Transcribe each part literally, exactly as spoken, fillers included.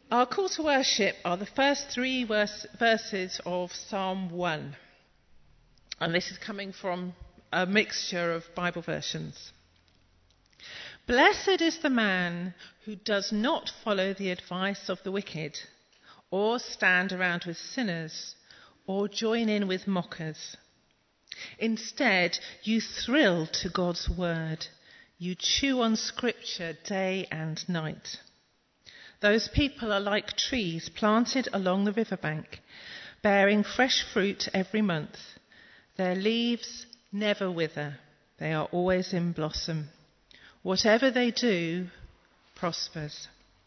Our call to worship are the first three verse, verses of Psalm one. And this is coming from a mixture of Bible versions. Blessed is the man who does not follow the advice of the wicked, or stand around with sinners, or join in with mockers. Instead, you thrill to God's word. You chew on scripture day and night. Those people are like trees planted along the riverbank, bearing fresh fruit every month. Their leaves never wither. They are always in blossom. Whatever they do prospers.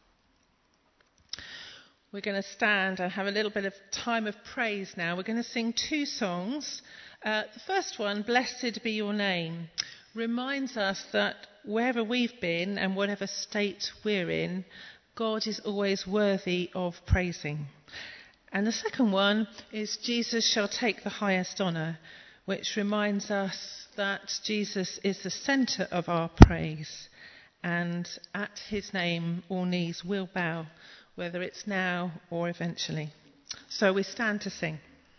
We're going to stand and have a little bit of time of praise now. We're going to sing two songs. Uh, the first one, Blessed Be Your Name, reminds us that wherever we've been and whatever state we're in, God is always worthy of praising. And the second one is Jesus Shall Take the Highest Honour, which reminds us that Jesus is the centre of our praise, and at his name all knees will bow, whether it's now or eventually. So we stand to sing.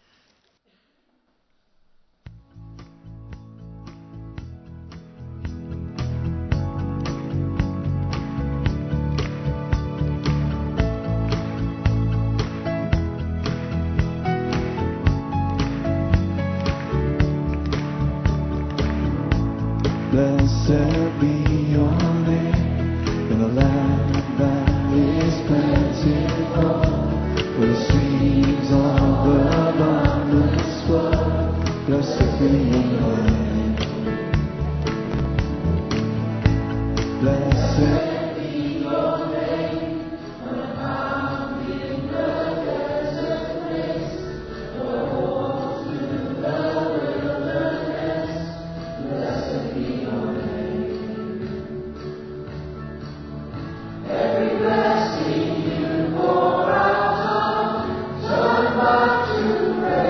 Blessed be your name in a land that is plentiful, where the streams of abundance flow. Blessed be your name. Blessed be your name on a mountain in the desert place, or walk through the wilderness. Blessed be your name. Every blessing you pour out on, turn back to praise.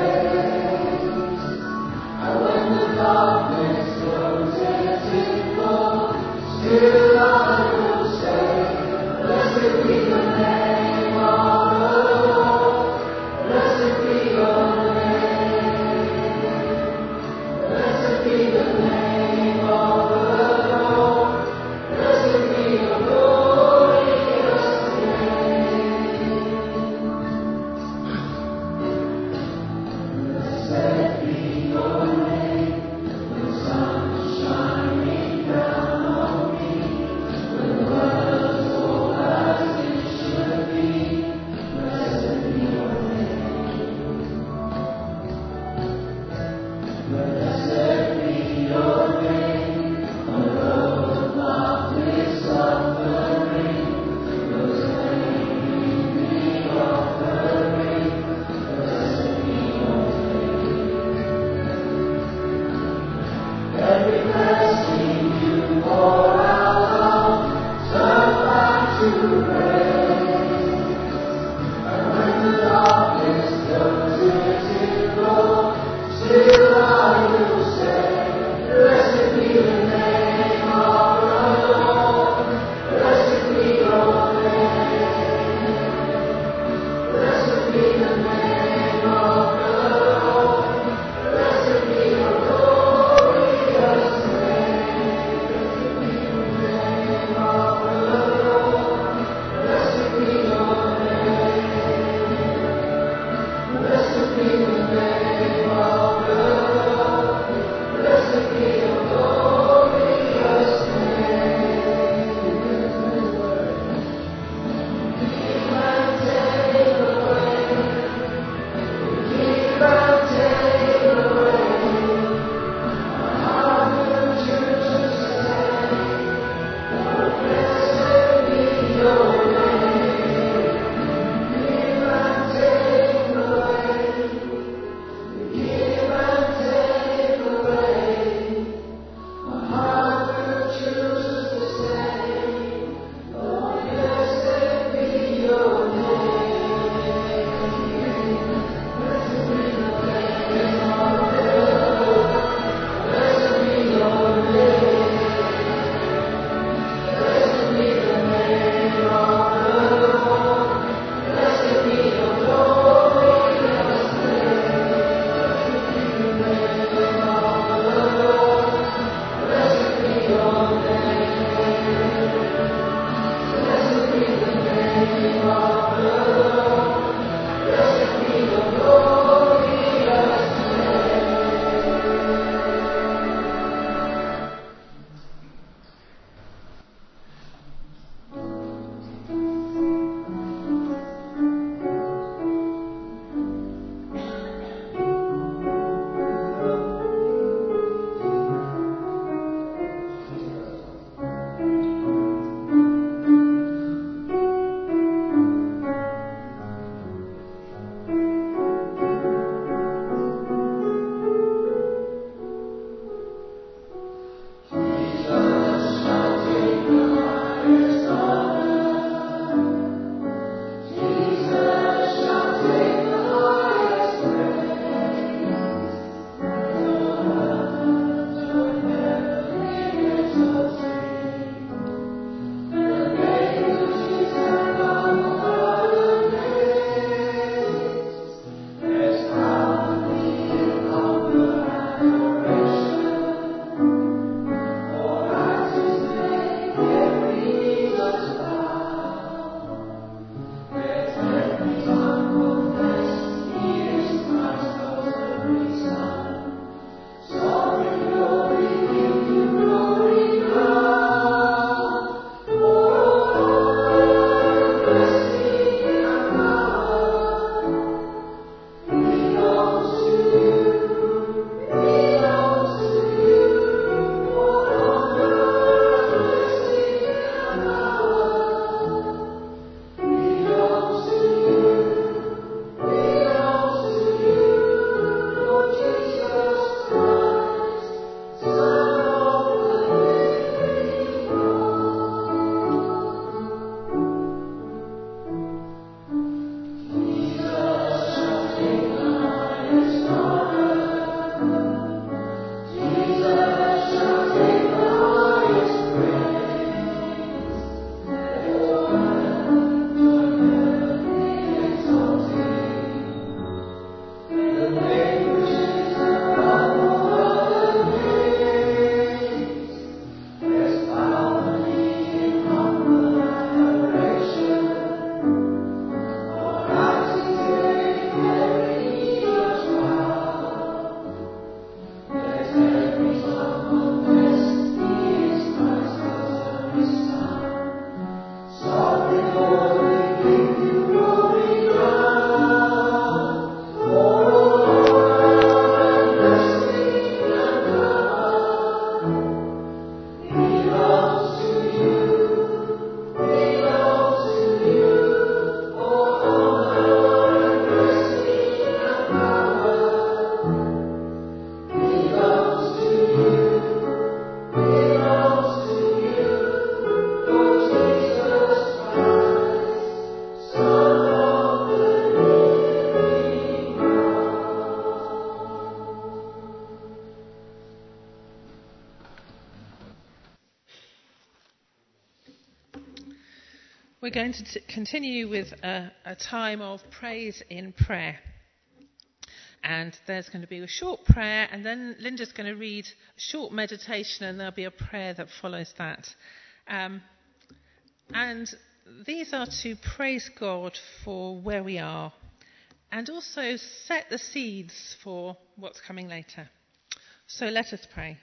going to t- continue with a, a time of praise in prayer. And there's going to be a short prayer, and then Linda's going to read a short meditation, and there'll be a prayer that follows that. Um, and these are to praise God for where we are, and also set the seeds for what's coming later. So let us pray.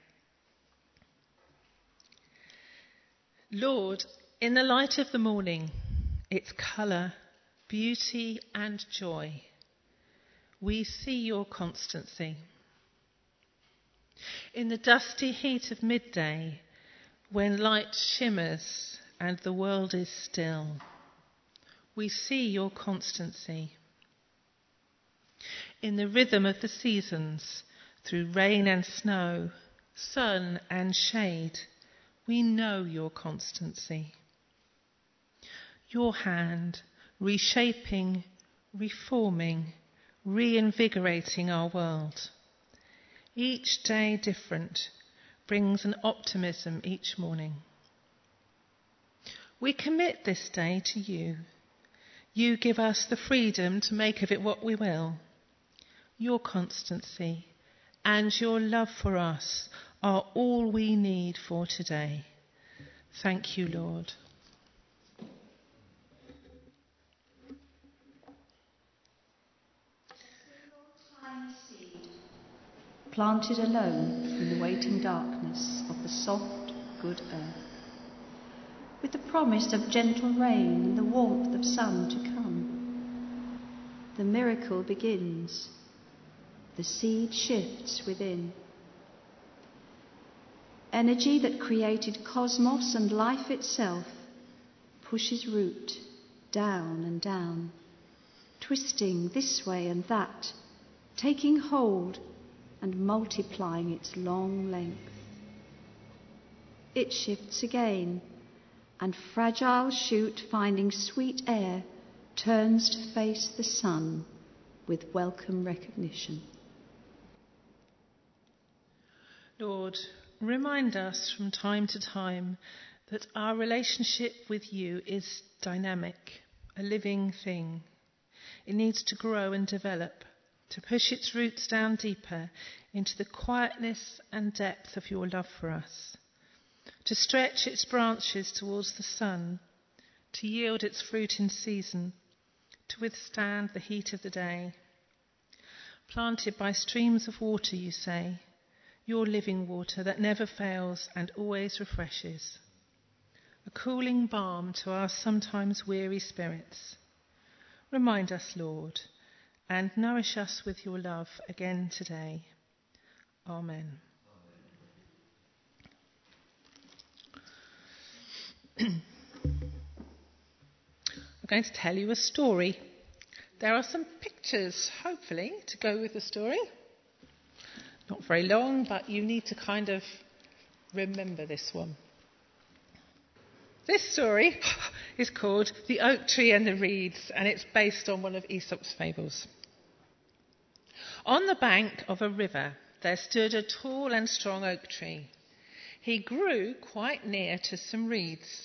Lord, in the light of the morning, its colour, beauty and joy, we see your constancy. In the dusty heat of midday, when light shimmers and the world is still, we see your constancy. In the rhythm of the seasons, through rain and snow, sun and shade, we know your constancy. Your hand, reshaping, reforming, reinvigorating our world. Each day different, brings an optimism each morning. We commit this day to you. You give us the freedom to make of it what we will. Your constancy and your love for us are all we need for today. Thank you, Lord. Planted alone in the waiting darkness of the soft, good earth, with the promise of gentle rain and the warmth of sun to come. The miracle begins. The seed shifts within. Energy that created cosmos and life itself pushes root down and down, twisting this way and that, taking hold and multiplying its long length. It shifts again, and fragile shoot, finding sweet air, turns to face the sun with welcome recognition. Lord, remind us from time to time that our relationship with you is dynamic, a living thing. It needs to grow and develop, to push its roots down deeper into the quietness and depth of your love for us, to stretch its branches towards the sun, to yield its fruit in season, to withstand the heat of the day. Planted by streams of water, you say, your living water that never fails and always refreshes, a cooling balm to our sometimes weary spirits. Remind us, Lord, and nourish us with your love again today. Amen. I'm going to tell you a story. There are some pictures, hopefully, to go with the story. Not very long, but you need to kind of remember this one. This story is called The Oak Tree and the Reeds, and it's based on one of Aesop's fables. On the bank of a river, there stood a tall and strong oak tree. He grew quite near to some reeds.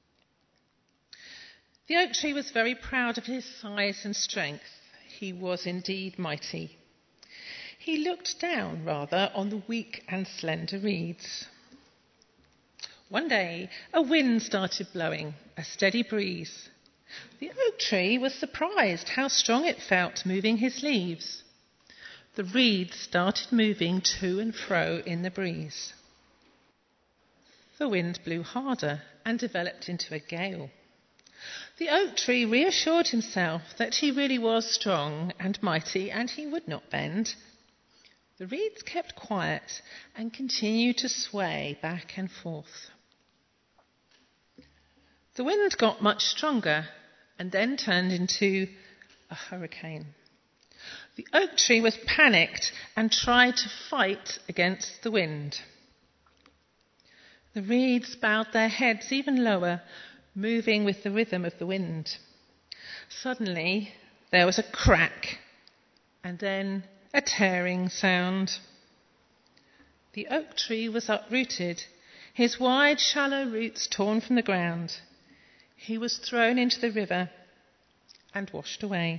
The oak tree was very proud of his size and strength. He was indeed mighty. He looked down, rather, on the weak and slender reeds. One day, a wind started blowing, a steady breeze. The oak tree was surprised how strong it felt moving his leaves. The reeds started moving to and fro in the breeze. The wind blew harder and developed into a gale. The oak tree reassured himself that he really was strong and mighty and he would not bend. The reeds kept quiet and continued to sway back and forth. The wind got much stronger and then turned into a hurricane. The oak tree was panicked and tried to fight against the wind. The reeds bowed their heads even lower, moving with the rhythm of the wind. Suddenly, there was a crack, and then a tearing sound. The oak tree was uprooted, his wide, shallow roots torn from the ground. he was thrown into the river and washed away.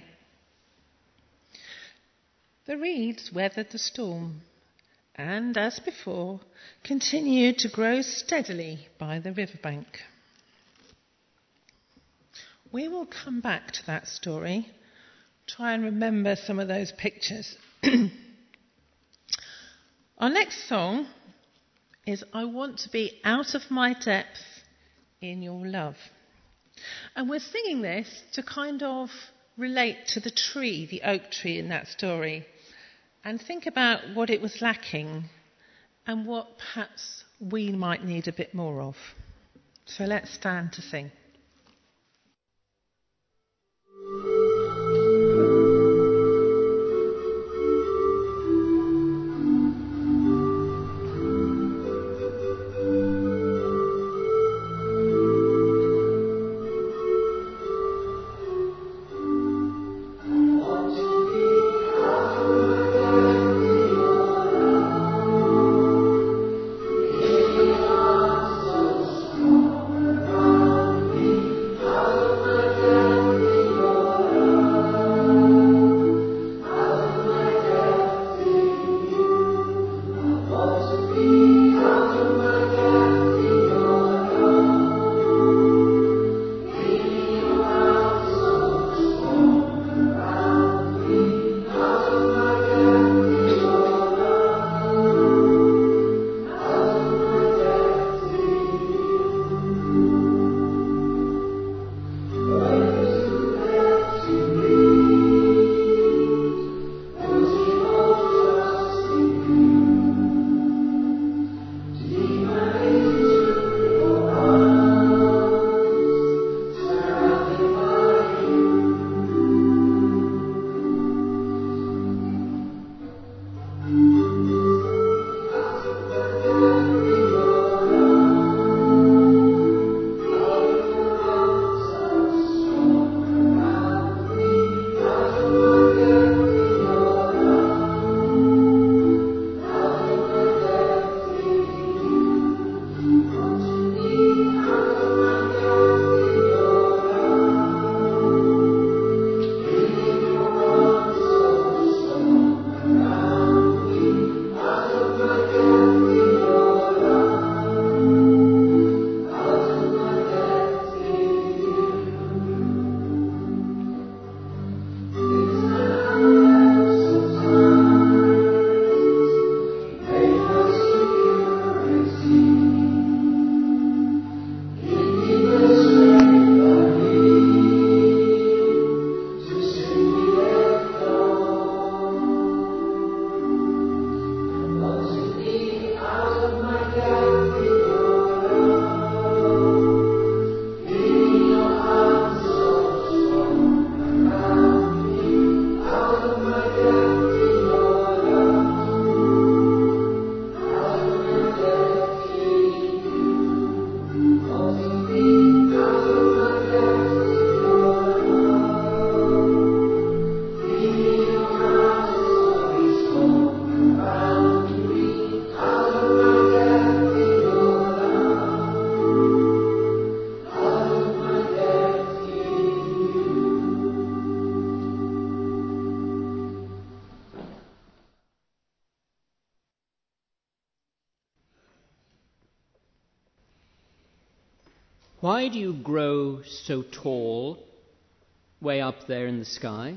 The reeds weathered the storm and, as before, continued to grow steadily by the riverbank. We will come back to that story, try and remember some of those pictures. Our next song is I Want to Be Out of My Depth in Your Love. And we're singing this to kind of relate to the tree, the oak tree in that story, and think about what it was lacking and what perhaps we might need a bit more of. So let's stand to sing. Why do you grow so tall, way up there in the sky?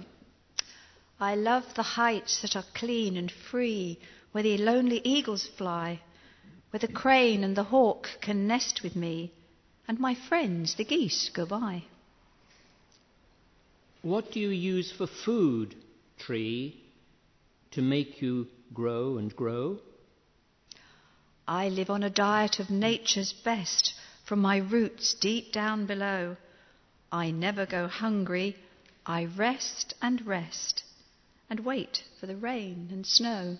I love the heights that are clean and free, where the lonely eagles fly, where the crane and the hawk can nest with me, and my friends, the geese, go by. What do you use for food, tree, to make you grow and grow? I live on a diet of nature's best, from my roots deep down below. I never go hungry, I rest and rest, and wait for the rain and snow.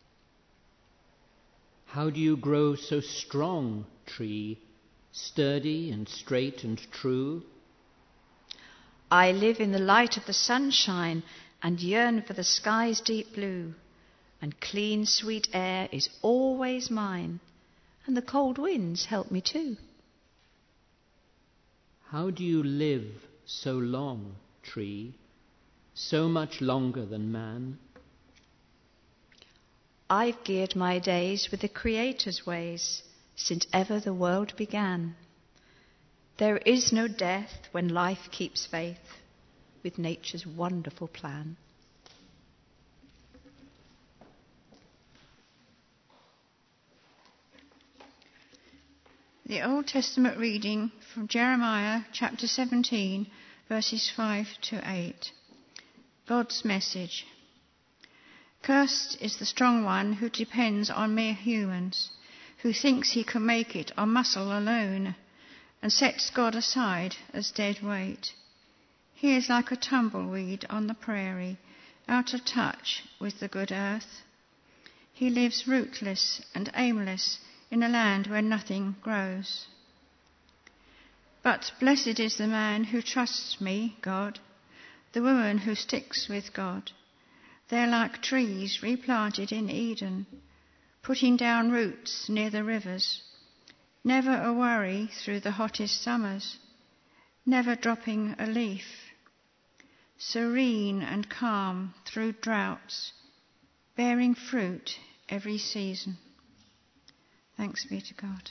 How do you grow so strong, tree, sturdy and straight and true? I live in the light of the sunshine and yearn for the sky's deep blue, and clean sweet air is always mine, and the cold winds help me too. How do you live so long, tree, so much longer than man? I've geared my days with the Creator's ways since ever the world began. There is no death when life keeps faith with nature's wonderful plan. The Old Testament reading from Jeremiah chapter seventeen, verses five to eight. God's message. Cursed is the strong one who depends on mere humans, who thinks he can make it on muscle alone, and sets God aside as dead weight. He is like a tumbleweed on the prairie, out of touch with the good earth. He lives rootless and aimless in a land where nothing grows. But blessed is the man who trusts me, God, the woman who sticks with God. They're like trees replanted in Eden, putting down roots near the rivers, never a worry through the hottest summers, never dropping a leaf, serene and calm through droughts, bearing fruit every season. Thanks be to God.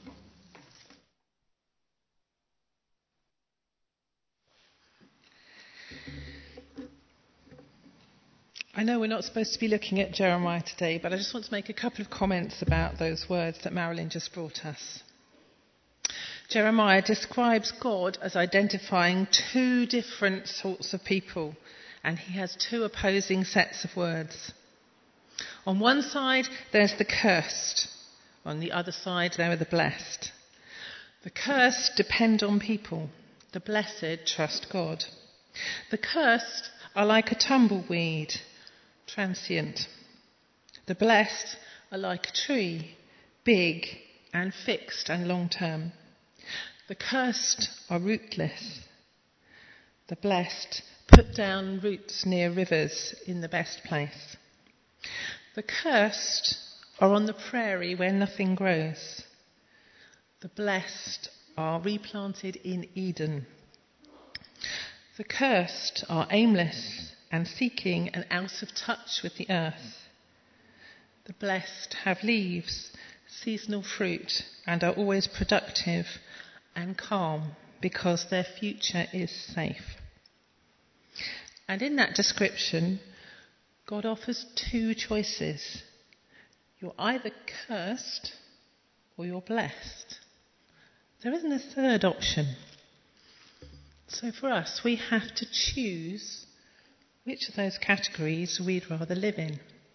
I know we're not supposed to be looking at Jeremiah today, but I just want to make a couple of comments about those words that Marilyn just brought us. Jeremiah describes God as identifying two different sorts of people, and he has two opposing sets of words. On one side, there's the cursed. On the other side, there are the blessed. The cursed depend on people. The blessed trust God. The cursed are like a tumbleweed, transient. The blessed are like a tree, big and fixed and long-term. The cursed are rootless. The blessed put down roots near rivers in the best place. The cursed are on the prairie where nothing grows. The blessed are replanted in Eden. The cursed are aimless and seeking and out of touch with the earth. The blessed have leaves, seasonal fruit, and are always productive and calm because their future is safe. And in that description, God offers two choices. You're either cursed or you're blessed. There isn't a third option. So for us, we have to choose which of those categories we'd rather live in.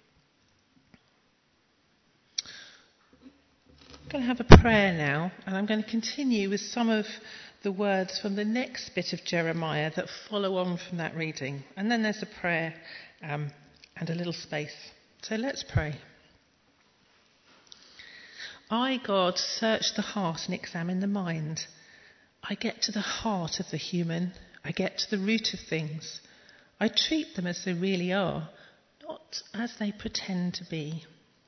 I'm going to have a prayer now, and I'm going to continue with some of the words from the next bit of Jeremiah that follow on from that reading. And then there's a prayer um, and a little space. So let's pray. I, God, search the heart and examine the mind. I get to the heart of the human. I get to the root of things. I treat them as they really are, not as they pretend to be.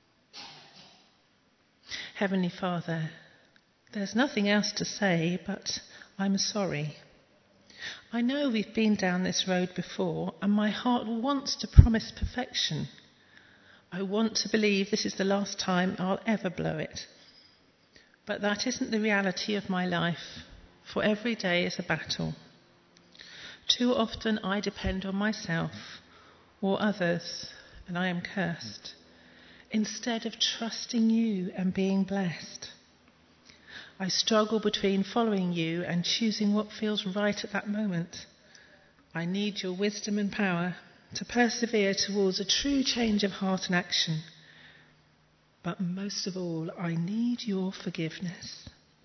Heavenly Father, there's nothing else to say, but I'm sorry. I know we've been down this road before, and my heart wants to promise perfection. I want to believe this is the last time I'll ever blow it. But that isn't the reality of my life, for every day is a battle. Too often I depend on myself or others, and I am cursed, instead of trusting you and being blessed. I struggle between following you and choosing what feels right at that moment. I need your wisdom and power to persevere towards a true change of heart and action. But most of all, I need your forgiveness.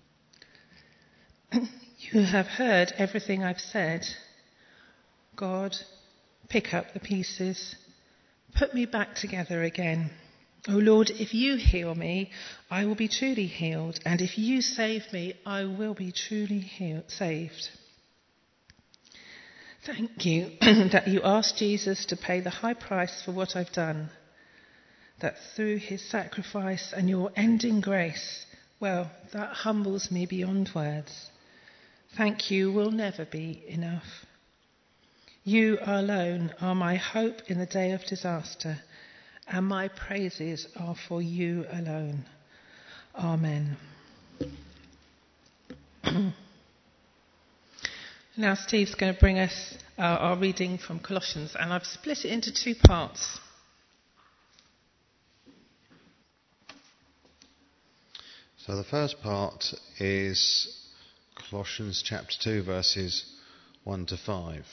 You have heard everything I've said. God, pick up the pieces. Put me back together again. Oh Lord, if you heal me, I will be truly healed. And if you save me, I will be truly healed, saved. Thank you that you asked Jesus to pay the high price for what I've done. That through his sacrifice and your ending grace, well, that humbles me beyond words. thank you will never be enough. You alone are my hope in the day of disaster, and my praises are for you alone. Amen. Now Steve's going to bring us uh, our reading from Colossians, and I've split it into two parts. So the first part is Colossians chapter two, verses one to five.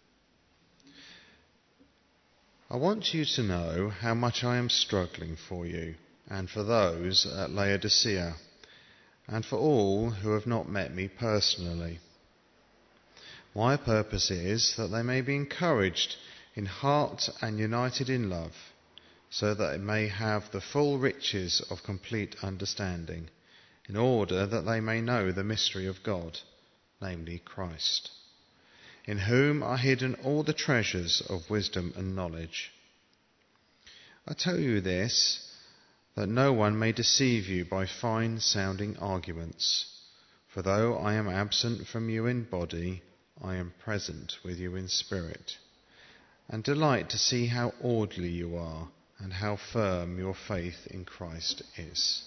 I want you to know how much I am struggling for you, and for those at Laodicea, and for all who have not met me personally. My purpose is that they may be encouraged in heart and united in love, so that it may have the full riches of complete understanding, in order that they may know the mystery of God, namely Christ, in whom are hidden all the treasures of wisdom and knowledge. I tell you this, that no one may deceive you by fine-sounding arguments, for though I am absent from you in body, I am present with you in spirit, and delight to see how orderly you are and how firm your faith in Christ is.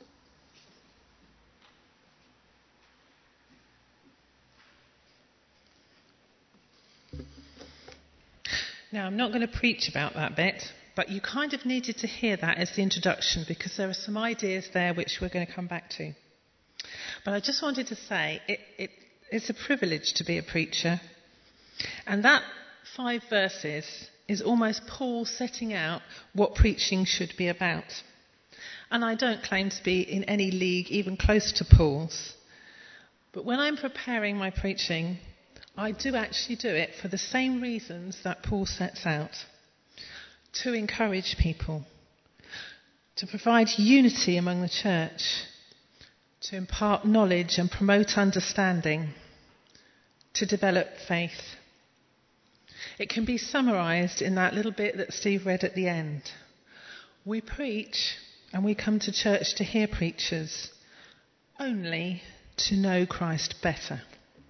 Now, I'm not going to preach about that bit, but you kind of needed to hear that as the introduction, because there are some ideas there which we're going to come back to. But I just wanted to say it, it, it's a privilege to be a preacher. And that five verses is almost Paul setting out what preaching should be about. And I don't claim to be in any league even close to Paul's. But when I'm preparing my preaching, I do actually do it for the same reasons that Paul sets out. To encourage people, to provide unity among the church, to impart knowledge and promote understanding, to develop faith. It can be summarised in that little bit that Steve read at the end. We preach and we come to church to hear preachers, only to know Christ better.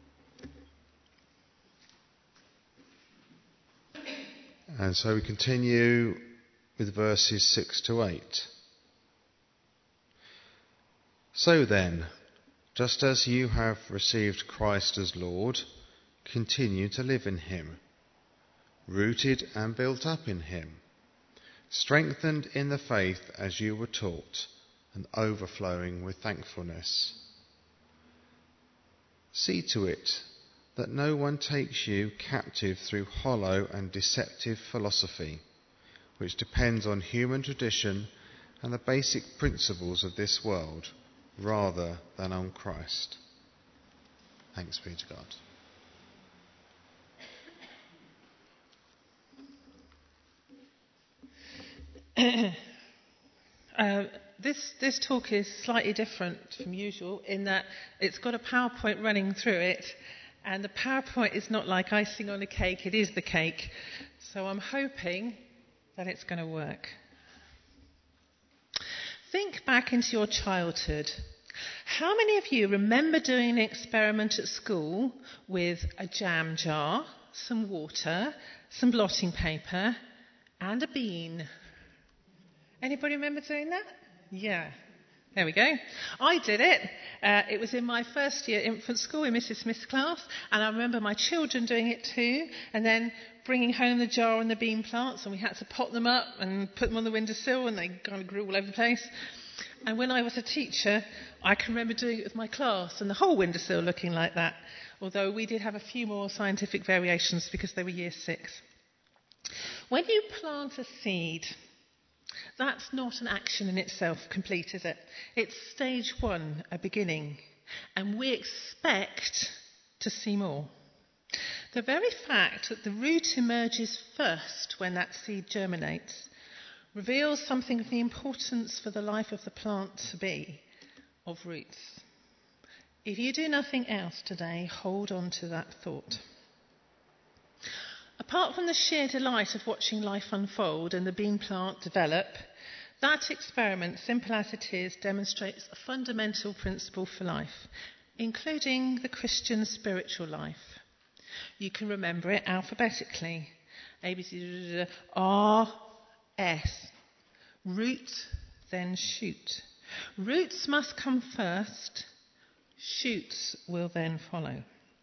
And so we continue with verses six to eight. So then, just as you have received Christ as Lord, continue to live in him, rooted and built up in him, strengthened in the faith as you were taught, and overflowing with thankfulness. See to it that no one takes you captive through hollow and deceptive philosophy, which depends on human tradition and the basic principles of this world, rather than on Christ. Thanks be to God. uh, this, this talk is slightly different from usual in that it's got a PowerPoint running through it. And the PowerPoint is not like icing on a cake, it is the cake. So I'm hoping that it's going to work. Think back into your childhood. How many of you remember doing an experiment at school with a jam jar, some water, some blotting paper, and a bean? Anybody remember doing that? Yeah. There we go. I did it. Uh, it was in my first year infant school in Missus Smith's class, and I remember my children doing it too, and then bringing home the jar and the bean plants, and we had to pot them up and put them on the windowsill, and they kind of grew all over the place. And when I was a teacher, I can remember doing it with my class, and the whole windowsill looking like that, although we did have a few more scientific variations because they were year six. When you plant a seed, that's not an action in itself complete, is it? It's stage one, a beginning. And we expect to see more. The very fact that the root emerges first when that seed germinates reveals something of the importance for the life of the plant to be of roots. If you do nothing else today, hold on to that thought. Apart from the sheer delight of watching life unfold and the bean plant develop, that experiment, simple as it is, demonstrates a fundamental principle for life. including the Christian spiritual life. You can remember it alphabetically. A, B, C, R, S. Root, then shoot. Roots must come first. Shoots will then follow.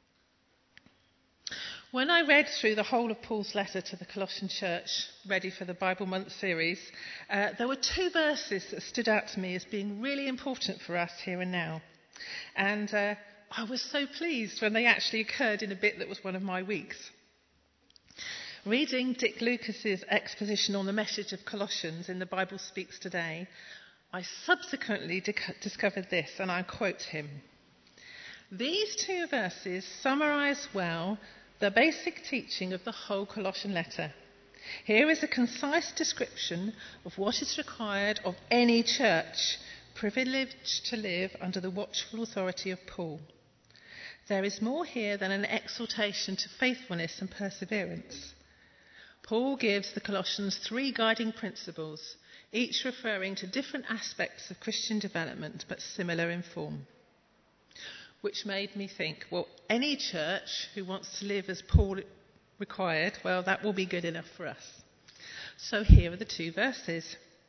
When I read through the whole of Paul's letter to the Colossian church, ready for the Bible Month series, uh, there were two verses that stood out to me as being really important for us here and now. And uh, I was so pleased when they actually occurred in a bit that was one of my weeks. Reading Dick Lucas's exposition on the message of Colossians in the Bible Speaks Today, I subsequently di- discovered this, and I quote him. These two verses summarise well the basic teaching of the whole Colossian letter. Here is a concise description of what is required of any church privileged to live under the watchful authority of Paul. There is more here than an exhortation to faithfulness and perseverance. Paul gives the Colossians three guiding principles, each referring to different aspects of Christian development, but similar in form. Which made me think, well, any church who wants to live as Paul required, well, that will be good enough for us. So here are the two verses.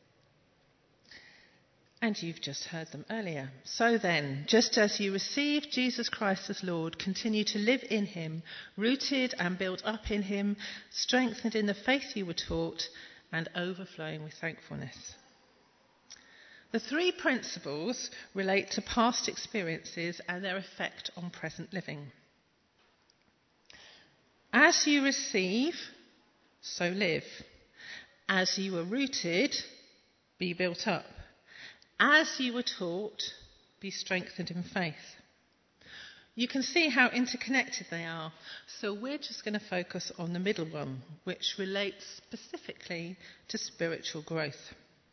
And you've just heard them earlier. So then, just as you received Jesus Christ as Lord, continue to live in him, rooted and built up in him, strengthened in the faith you were taught, and overflowing with thankfulness. The three principles relate to past experiences and their effect on present living. As you receive, so live. As you were rooted, be built up. As you were taught, be strengthened in faith. You can see how interconnected they are, so we're just going to focus on the middle one, which relates specifically to spiritual growth.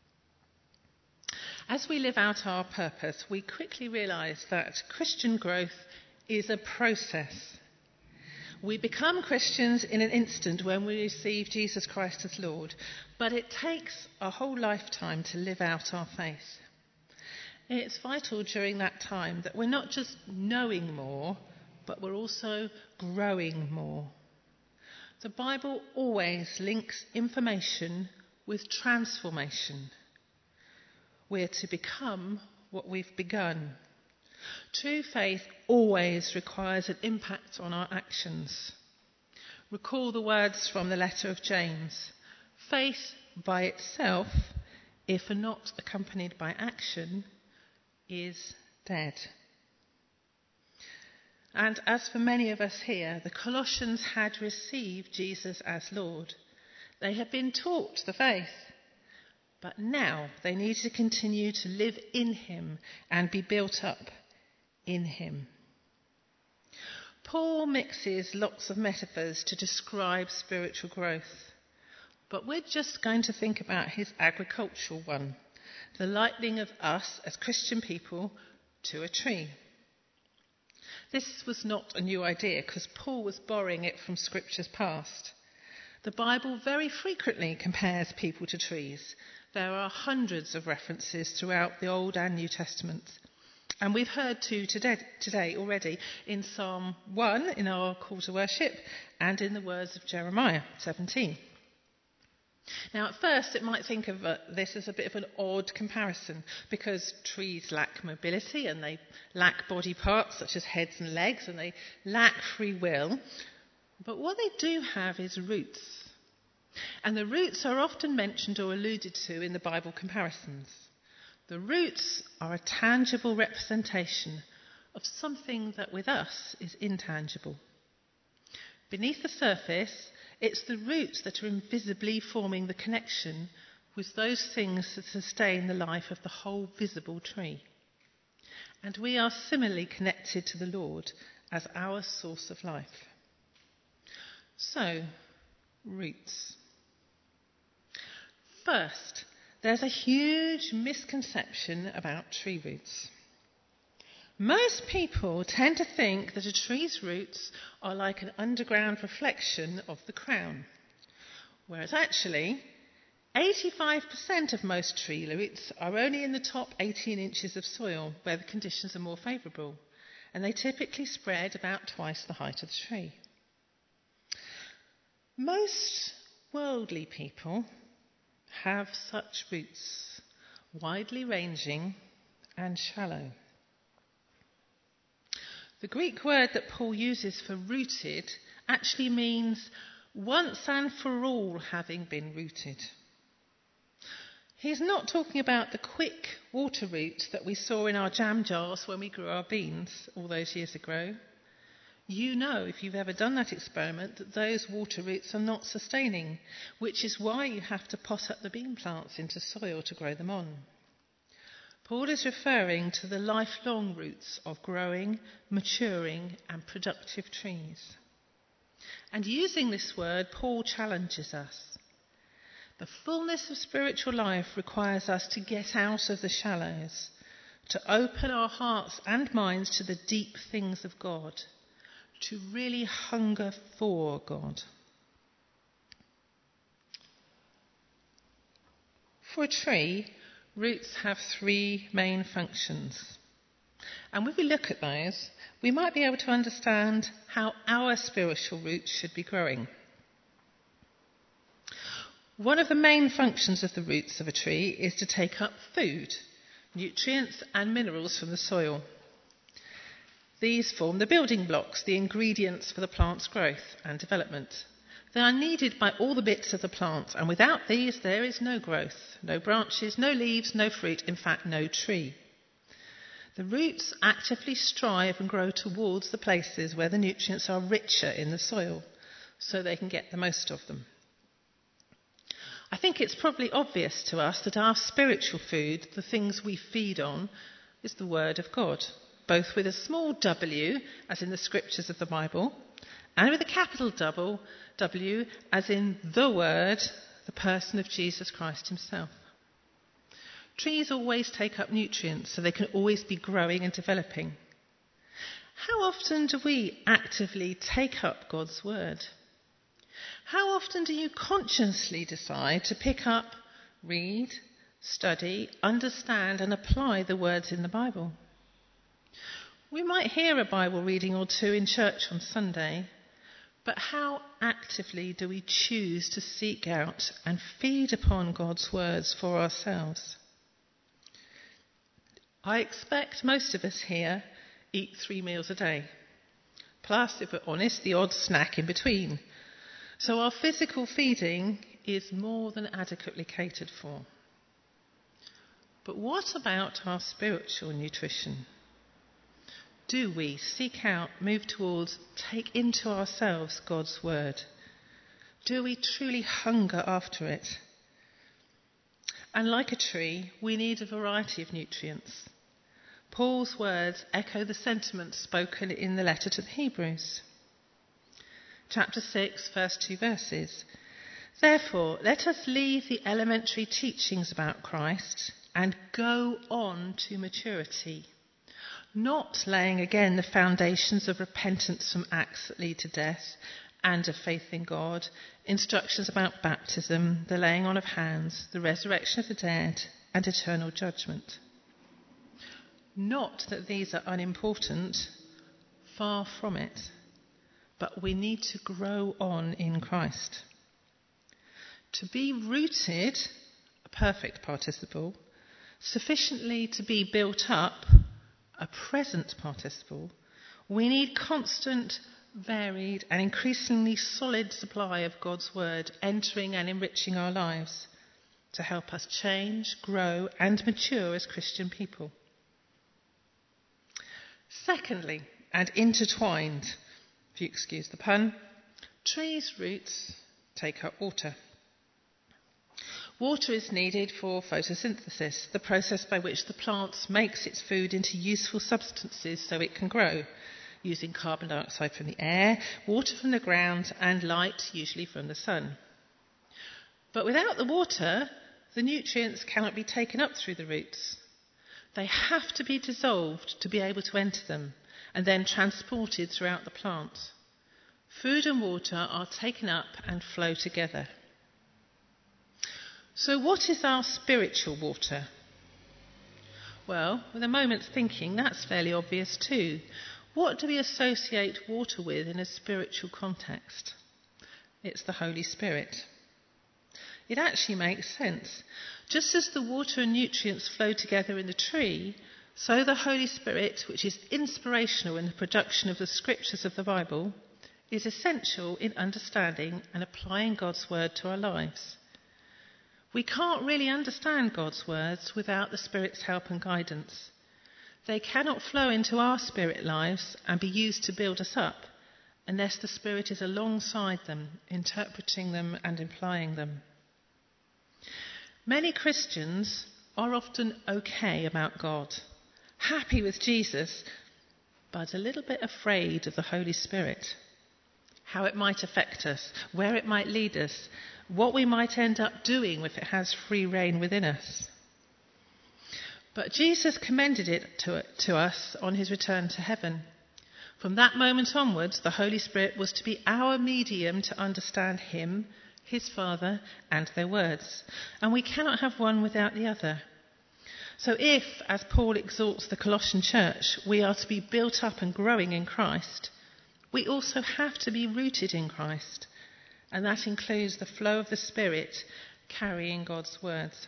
As we live out our purpose, we quickly realise that Christian growth is a process. We become Christians in an instant when we receive Jesus Christ as Lord, but it takes a whole lifetime to live out our faith. It's vital during that time that we're not just knowing more, but we're also growing more. The Bible always links information with transformation. We're to become what we've begun. True faith always requires an impact on our actions. Recall the words from the letter of James. Faith by itself, if not accompanied by action, is dead. And as for many of us here, the Colossians had received Jesus as Lord. They had been taught the faith. But now they need to continue to live in him and be built up in him. Paul mixes lots of metaphors to describe spiritual growth, but we're just going to think about his agricultural one, the likening of us as Christian people to a tree. This was not a new idea because Paul was borrowing it from scriptures past. The Bible very frequently compares people to trees. There are hundreds of references throughout the Old and New Testaments. And we've heard two today, today already in Psalm one in our call to worship and in the words of Jeremiah seventeen. Now at first it might think of uh, this as a bit of an odd comparison because trees lack mobility and they lack body parts such as heads and legs and they lack free will. But what they do have is roots. And the roots are often mentioned or alluded to in the Bible comparisons. The roots are a tangible representation of something that with us is intangible. Beneath the surface, it's the roots that are invisibly forming the connection with those things that sustain the life of the whole visible tree. And we are similarly connected to the Lord as our source of life. So, roots. First, there's a huge misconception about tree roots. Most people tend to think that a tree's roots are like an underground reflection of the crown, whereas actually eighty-five percent of most tree roots are only in the top eighteen inches of soil where the conditions are more favourable, and they typically spread about twice the height of the tree. Most worldly people have such roots, widely ranging and shallow. The Greek word that Paul uses for rooted actually means once and for all having been rooted. He's not talking about the quick water roots that we saw in our jam jars when we grew our beans all those years ago. You know, if you've ever done that experiment, that those water roots are not sustaining, which is why you have to pot up the bean plants into soil to grow them on. Paul is referring to the lifelong roots of growing, maturing and productive trees. And using this word, Paul challenges us. The fullness of spiritual life requires us to get out of the shallows, to open our hearts and minds to the deep things of God, to really hunger for God. For a tree, roots have three main functions. And when we look at those, we might be able to understand how our spiritual roots should be growing. One of the main functions of the roots of a tree is to take up food, nutrients and minerals from the soil. These form the building blocks, the ingredients for the plant's growth and development. They are needed by all the bits of the plant, and without these there is no growth, no branches, no leaves, no fruit, in fact no tree. The roots actively strive and grow towards the places where the nutrients are richer in the soil, so they can get the most of them. I think it's probably obvious to us that our spiritual food, the things we feed on, is the Word of God, both with a small w, as in the scriptures of the Bible, and with a capital double W, as in the Word, the person of Jesus Christ himself. Trees always take up nutrients, so they can always be growing and developing. How often do we actively take up God's Word? How often do you consciously decide to pick up, read, study, understand and apply the words in the Bible? We might hear a Bible reading or two in church on Sunday, but how actively do we choose to seek out and feed upon God's words for ourselves? I expect most of us here eat three meals a day, plus, if we're honest, the odd snack in between. So our physical feeding is more than adequately catered for. But what about our spiritual nutrition? Do we seek out, move towards, take into ourselves God's word? Do we truly hunger after it? And like a tree, we need a variety of nutrients. Paul's words echo the sentiments spoken in the letter to the Hebrews. Chapter six, first two verses. Therefore, let us leave the elementary teachings about Christ and go on to maturity, not laying again the foundations of repentance from acts that lead to death and of faith in God, instructions about baptism, the laying on of hands, the resurrection of the dead, and eternal judgment. Not that these are unimportant, far from it, but we need to grow on in Christ. To be rooted, a perfect participle, sufficiently to be built up, a present participle, we need constant, varied and increasingly solid supply of God's word entering and enriching our lives to help us change, grow and mature as Christian people. Secondly, and intertwined, if you excuse the pun, trees' roots take up water. Water is needed for photosynthesis, the process by which the plant makes its food into useful substances so it can grow, using carbon dioxide from the air, water from the ground, and light, usually from the sun. But without the water, the nutrients cannot be taken up through the roots. They have to be dissolved to be able to enter them, and then transported throughout the plant. Food and water are taken up and flow together. So what is our spiritual water? Well, with a moment's thinking, that's fairly obvious too. What do we associate water with in a spiritual context? It's the Holy Spirit. It actually makes sense. Just as the water and nutrients flow together in the tree, so the Holy Spirit, which is inspirational in the production of the scriptures of the Bible, is essential in understanding and applying God's word to our lives. We can't really understand God's words without the Spirit's help and guidance. They cannot flow into our spirit lives and be used to build us up unless the Spirit is alongside them, interpreting them and applying them. Many Christians are often okay about God, happy with Jesus, but a little bit afraid of the Holy Spirit, how it might affect us, where it might lead us, what we might end up doing if it has free rein within us. But Jesus commended it to, to us on his return to heaven. From that moment onwards, the Holy Spirit was to be our medium to understand him, his Father, and their words. And we cannot have one without the other. So if, as Paul exhorts the Colossian church, we are to be built up and growing in Christ, we also have to be rooted in Christ. And that includes the flow of the Spirit carrying God's words.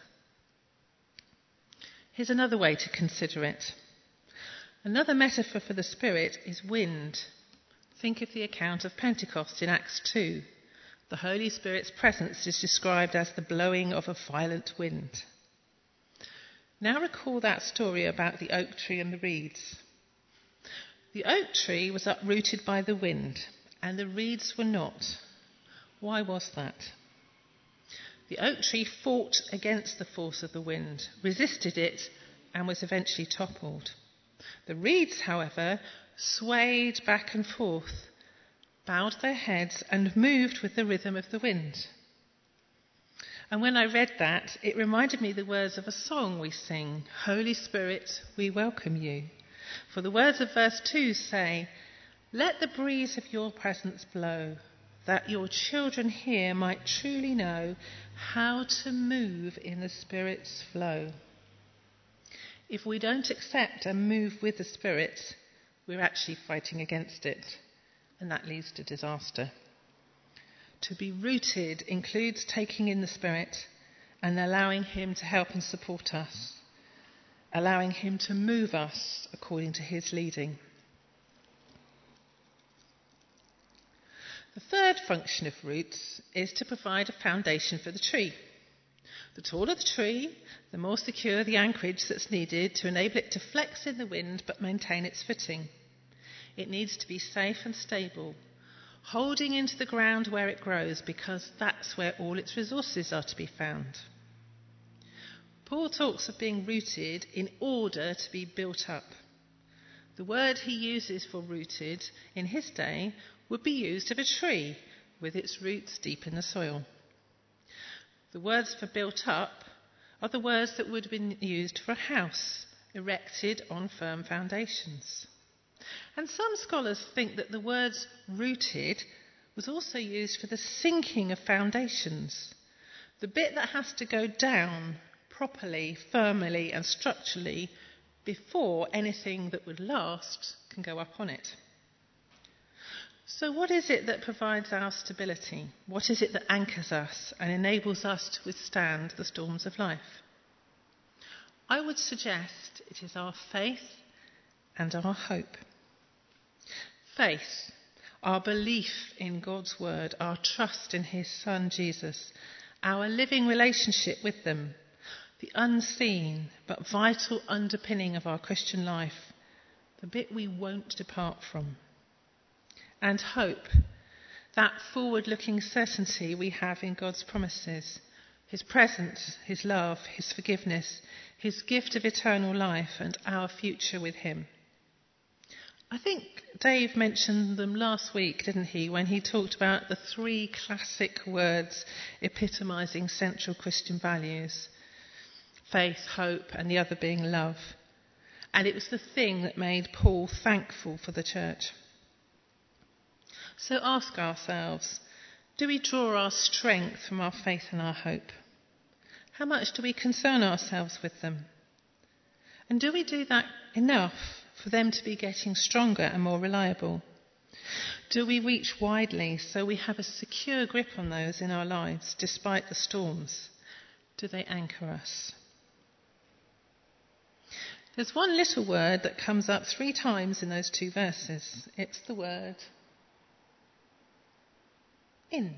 Here's another way to consider it. Another metaphor for the Spirit is wind. Think of the account of Pentecost in Acts two. The Holy Spirit's presence is described as the blowing of a violent wind. Now recall that story about the oak tree and the reeds. The oak tree was uprooted by the wind, and the reeds were not. Why was that? The oak tree fought against the force of the wind, resisted it, and was eventually toppled. The reeds, however, swayed back and forth, bowed their heads, and moved with the rhythm of the wind. And when I read that, it reminded me the words of a song we sing, "Holy Spirit, we welcome you." For the words of verse two say, "Let the breeze of your presence blow, that your children here might truly know how to move in the Spirit's flow." If we don't accept and move with the Spirit, we're actually fighting against it, and that leads to disaster. To be rooted includes taking in the Spirit and allowing him to help and support us, allowing him to move us according to his leading. The third function of roots is to provide a foundation for the tree. The taller the tree, the more secure the anchorage that's needed to enable it to flex in the wind but maintain its footing. It needs to be safe and stable, holding into the ground where it grows, because that's where all its resources are to be found. Paul talks of being rooted in order to be built up. The word he uses for rooted in his day would be used of a tree with its roots deep in the soil. The words for built up are the words that would have been used for a house erected on firm foundations. And some scholars think that the words rooted was also used for the sinking of foundations, the bit that has to go down properly, firmly and structurally before anything that would last can go up on it. So what is it that provides our stability? What is it that anchors us and enables us to withstand the storms of life? I would suggest it is our faith and our hope. Faith, our belief in God's word, our trust in his Son Jesus, our living relationship with them, the unseen but vital underpinning of our Christian life, the bit we won't depart from. And hope, that forward-looking certainty we have in God's promises, his presence, his love, his forgiveness, his gift of eternal life, and our future with him. I think Dave mentioned them last week, didn't he, when he talked about the three classic words epitomising central Christian values: faith, hope, and the other being love. And it was the thing that made Paul thankful for the church. So ask ourselves, do we draw our strength from our faith and our hope? How much do we concern ourselves with them? And do we do that enough for them to be getting stronger and more reliable? Do we reach widely so we have a secure grip on those in our lives despite the storms? Do they anchor us? There's one little word that comes up three times in those two verses. It's the word in.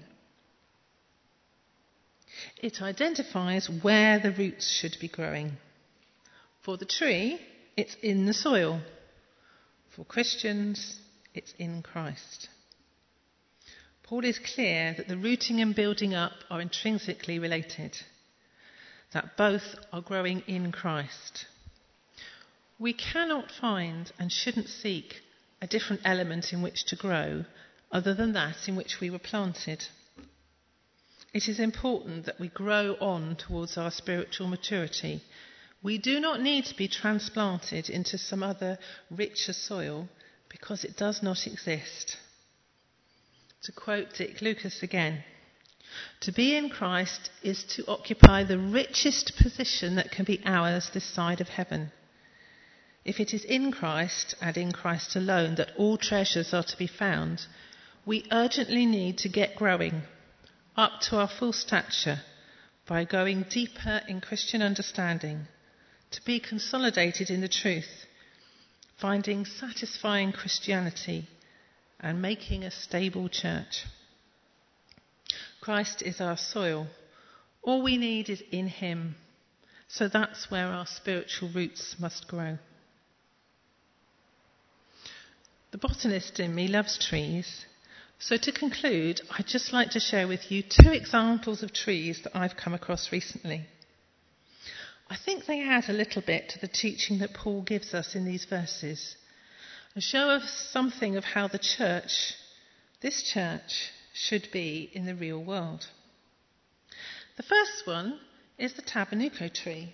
It identifies where the roots should be growing. For the tree, it's in the soil. For Christians, it's in Christ. Paul is clear that the rooting and building up are intrinsically related, that both are growing in Christ. We cannot find and shouldn't seek a different element in which to grow other than that in which we were planted. It is important that we grow on towards our spiritual maturity. We do not need to be transplanted into some other richer soil because it does not exist. To quote Dick Lucas again, to be in Christ is to occupy the richest position that can be ours this side of heaven. If it is in Christ and in Christ alone that all treasures are to be found, we urgently need to get growing up to our full stature by going deeper in Christian understanding, to be consolidated in the truth, finding satisfying Christianity and making a stable church. Christ is our soil. All we need is in him. So that's where our spiritual roots must grow. The botanist in me loves trees. So to conclude, I'd just like to share with you two examples of trees that I've come across recently. I think they add a little bit to the teaching that Paul gives us in these verses and show us something of how the church, this church, should be in the real world. The first one is the tabernuco tree.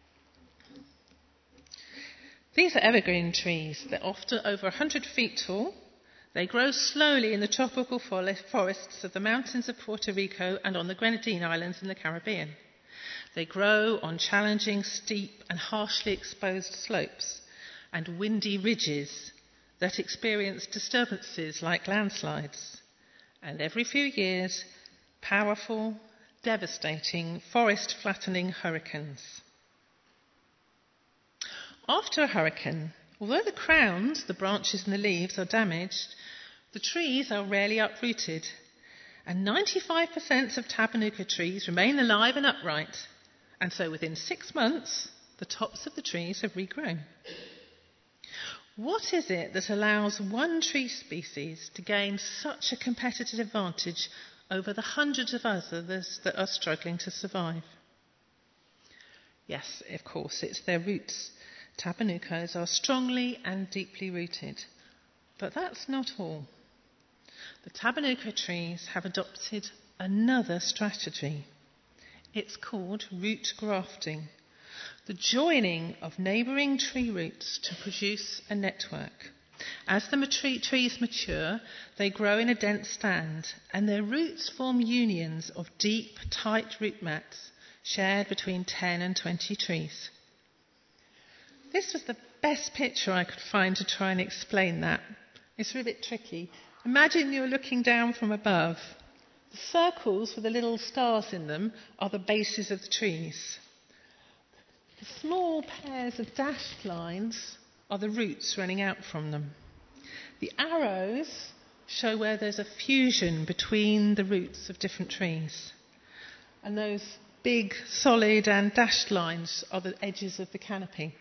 These are evergreen trees. They're often over one hundred feet tall. They grow slowly in the tropical forests of the mountains of Puerto Rico and on the Grenadine Islands in the Caribbean. They grow on challenging, steep and harshly exposed slopes and windy ridges that experience disturbances like landslides. And every few years, powerful, devastating, forest-flattening hurricanes. After a hurricane, although the crowns, the branches and the leaves are damaged, the trees are rarely uprooted, and ninety-five percent of tabernuco trees remain alive and upright, and so within six months, the tops of the trees have regrown. What is it that allows one tree species to gain such a competitive advantage over the hundreds of others that are struggling to survive? Yes, of course, it's their roots. Tabernucos are strongly and deeply rooted. But that's not all. The tabernuco trees have adopted another strategy. It's called root grafting, the joining of neighbouring tree roots to produce a network. As the trees mature, they grow in a dense stand, and their roots form unions of deep, tight root mats shared between ten and twenty trees. This was the best picture I could find to try and explain that. It's a bit tricky. Imagine you're looking down from above. The circles with the little stars in them are the bases of the trees. The small pairs of dashed lines are the roots running out from them. The arrows show where there's a fusion between the roots of different trees. And those big, solid and dashed lines are the edges of the canopy.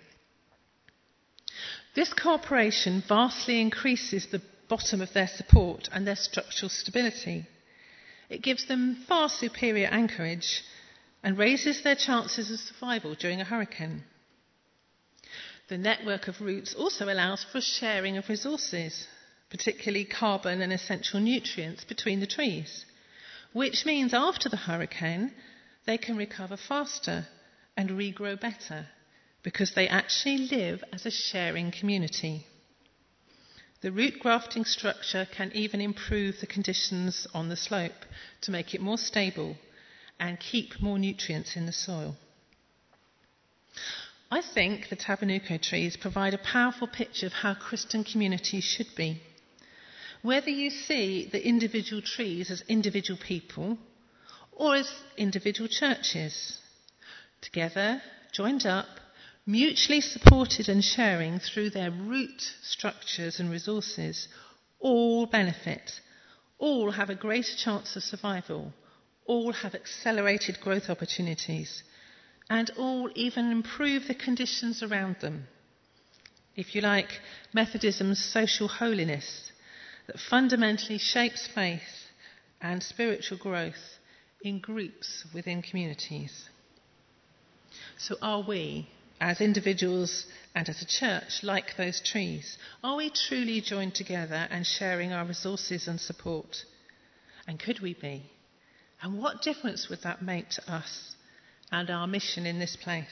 This cooperation vastly increases the bottom of their support and their structural stability. It gives them far superior anchorage and raises their chances of survival during a hurricane. The network of roots also allows for sharing of resources, particularly carbon and essential nutrients, between the trees, which means after the hurricane they can recover faster and regrow better, because they actually live as a sharing community. The root grafting structure can even improve the conditions on the slope to make it more stable and keep more nutrients in the soil. I think the Tabernuco trees provide a powerful picture of how Christian communities should be. Whether you see the individual trees as individual people or as individual churches, together, joined up, mutually supported and sharing through their root structures and resources, all benefit, all have a greater chance of survival, all have accelerated growth opportunities, and all even improve the conditions around them. If you like, Methodism's social holiness that fundamentally shapes faith and spiritual growth in groups within communities. So are we, as individuals and as a church, like those trees? Are we truly joined together and sharing our resources and support? And could we be? And what difference would that make to us and our mission in this place?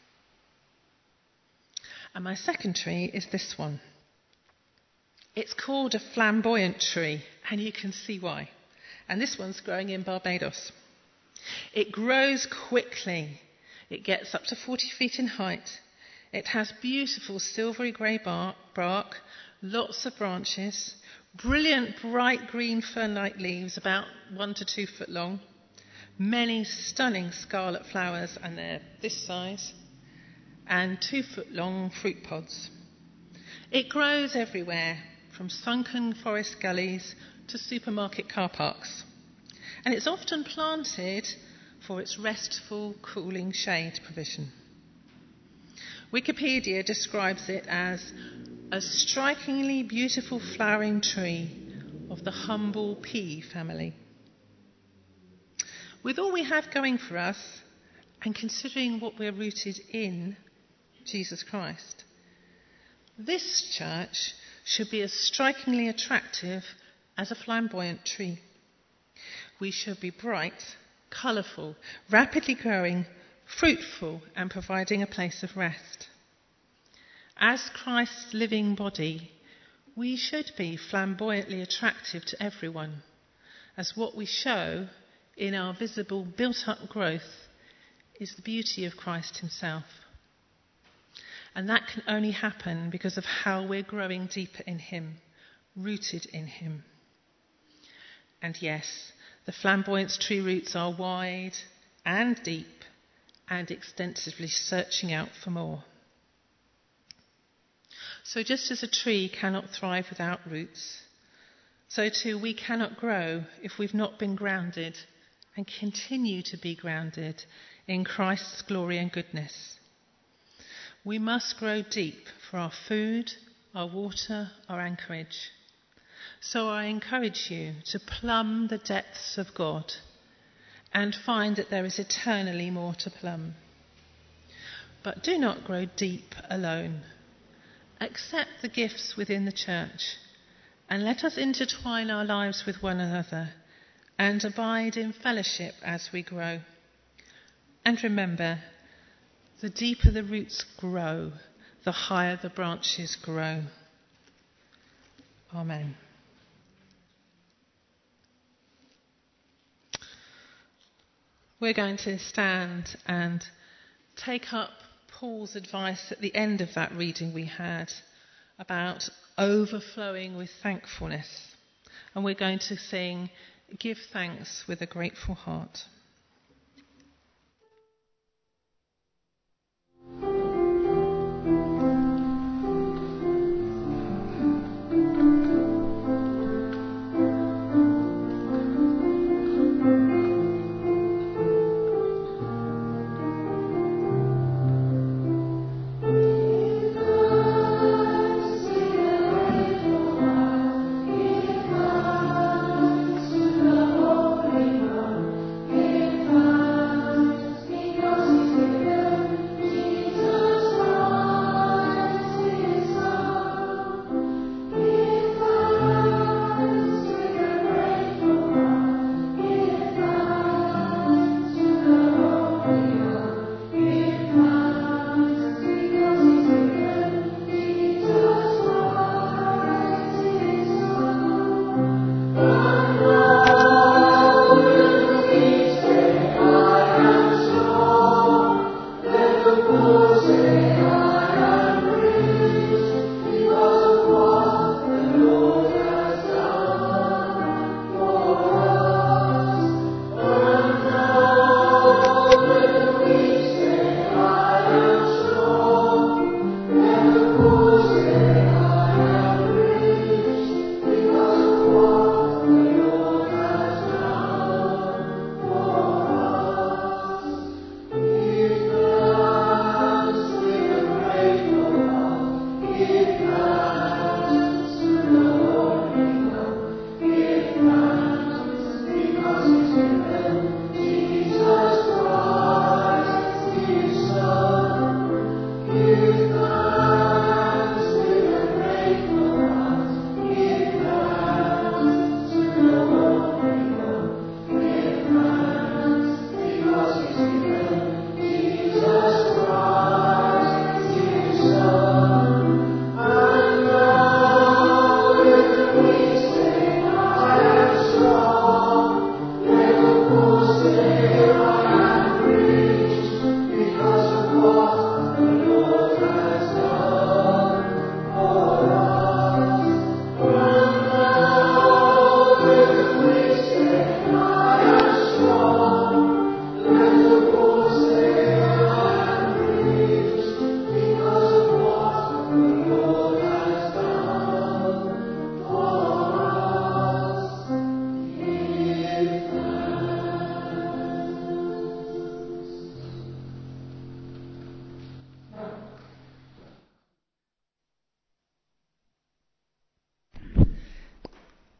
And my second tree is this one. It's called a flamboyant tree, and you can see why. And this one's growing in Barbados. It grows quickly. It gets up to forty feet in height. It has beautiful silvery grey bark, bark, lots of branches, brilliant bright green fern-like leaves about one to two foot long, many stunning scarlet flowers, and they're this size, and two foot long fruit pods. It grows everywhere, from sunken forest gullies to supermarket car parks. And it's often planted for its restful, cooling shade provision. Wikipedia describes it as a strikingly beautiful flowering tree of the humble pea family. With all we have going for us, and considering what we're rooted in, Jesus Christ, this church should be as strikingly attractive as a flamboyant tree. We should be bright, colourful, rapidly growing, fruitful, and providing a place of rest. As Christ's living body, we should be flamboyantly attractive to everyone, as what we show in our visible built-up growth is the beauty of Christ himself. And that can only happen because of how we're growing deeper in him, rooted in him. And yes, the flamboyant tree roots are wide and deep and extensively searching out for more. So just as a tree cannot thrive without roots, so too we cannot grow if we've not been grounded and continue to be grounded in Christ's glory and goodness. We must grow deep for our food, our water, our anchorage. So I encourage you to plumb the depths of God and find that there is eternally more to plumb. But do not grow deep alone. Accept the gifts within the church and let us intertwine our lives with one another and abide in fellowship as we grow. And remember, the deeper the roots grow, the higher the branches grow. Amen. We're going to stand and take up Paul's advice at the end of that reading we had about overflowing with thankfulness. And we're going to sing, "Give Thanks with a Grateful Heart." Give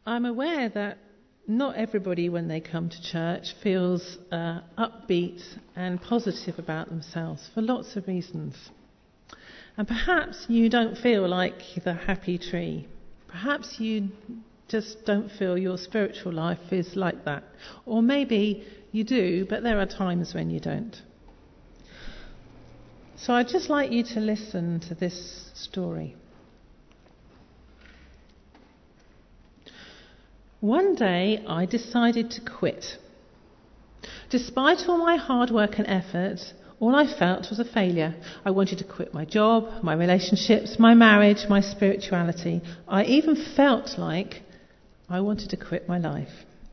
I'm aware that not everybody, when they come to church, feels uh, upbeat and positive about themselves for lots of reasons. And perhaps you don't feel like the happy tree. Perhaps you just don't feel your spiritual life is like that. Or maybe you do, but there are times when you don't. So I'd just like you to listen to this story. One day I decided to quit. Despite all my hard work and effort, all I felt was a failure. I wanted to quit my job, my relationships, my marriage, my spirituality. I even felt like I wanted to quit my life.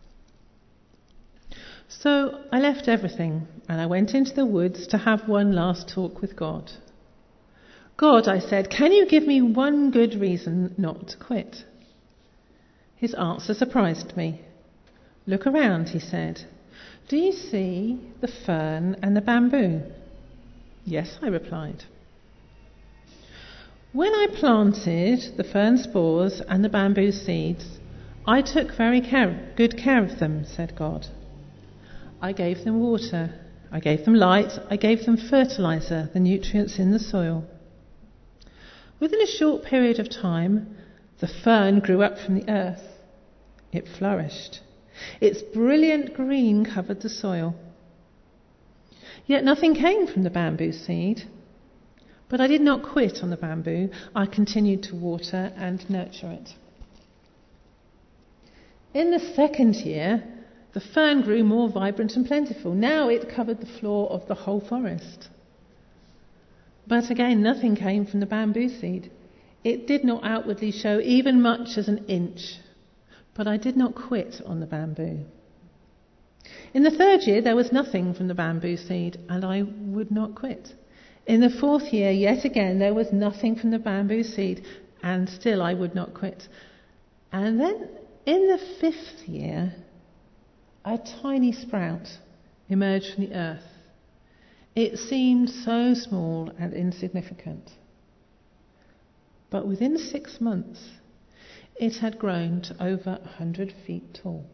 So I left everything and I went into the woods to have one last talk with God. God, I said, can you give me one good reason not to quit? His answer surprised me. Look around, he said. Do you see the fern and the bamboo? Yes, I replied. When I planted the fern spores and the bamboo seeds, I took very care, good care of them, said God. I gave them water, I gave them light, I gave them fertilizer, the nutrients in the soil. Within a short period of time, the fern grew up from the earth. It flourished. Its brilliant green covered the soil. Yet nothing came from the bamboo seed. But I did not quit on the bamboo. I continued to water and nurture it. In the second year, the fern grew more vibrant and plentiful. Now it covered the floor of the whole forest. But again, nothing came from the bamboo seed. It did not outwardly show even much as an inch. But I did not quit on the bamboo. In the third year, there was nothing from the bamboo seed, and I would not quit. In the fourth year, yet again, there was nothing from the bamboo seed, and still I would not quit. And then, in the fifth year, a tiny sprout emerged from the earth. It seemed so small and insignificant. But within six months, it had grown to over a hundred feet tall.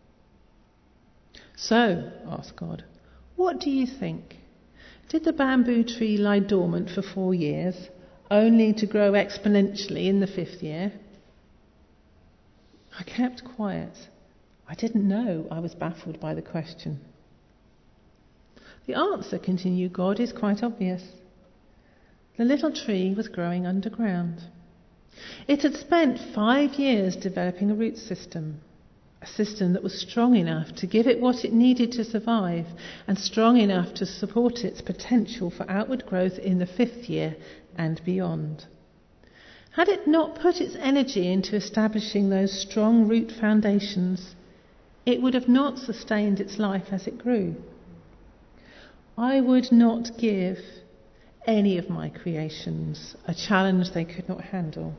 So, asked God, what do you think? Did the bamboo tree lie dormant for four years, only to grow exponentially in the fifth year? I kept quiet. I didn't know. I was baffled by the question. The answer, continued God, is quite obvious. The little tree was growing underground. It had spent five years developing a root system, a system that was strong enough to give it what it needed to survive and strong enough to support its potential for outward growth in the fifth year and beyond. Had it not put its energy into establishing those strong root foundations, it would have not sustained its life as it grew. I would not give any of my creations a challenge they could not handle.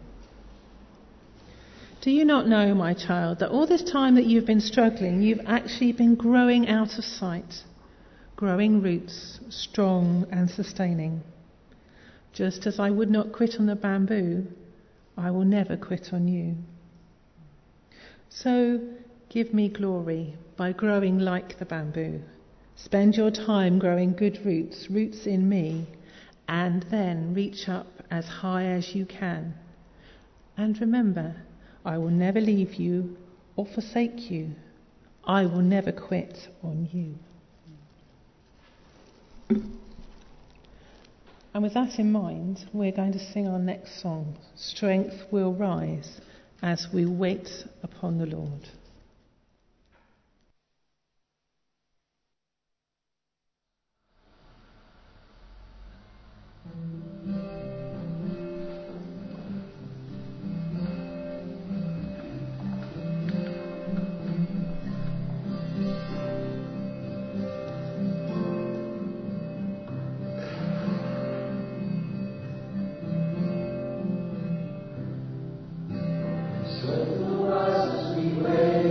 Do you not know, my child, that all this time that you've been struggling, you've actually been growing out of sight, growing roots, strong and sustaining? Just as I would not quit on the bamboo, I will never quit on you. So give me glory by growing like the bamboo. Spend your time growing good roots, roots in me, and then reach up as high as you can. And remember, I will never leave you or forsake you. I will never quit on you. And with that in mind, we're going to sing our next song, Strength Will Rise, as we wait upon the Lord. Strength will rise as we wait.